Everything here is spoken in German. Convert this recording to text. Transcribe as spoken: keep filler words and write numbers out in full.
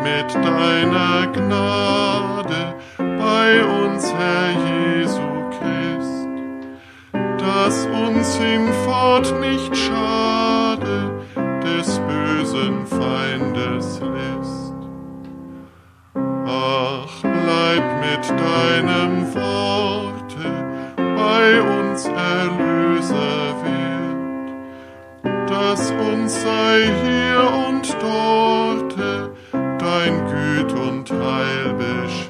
mit deiner Gnade bei uns, Herr Jesu Christ, dass uns hinfort nicht schade des bösen Feindes List. Ach, bleib mit deinem Worte bei uns, Erlöser wert, dass uns sei hier und dorte dein Güt und Heil beschert.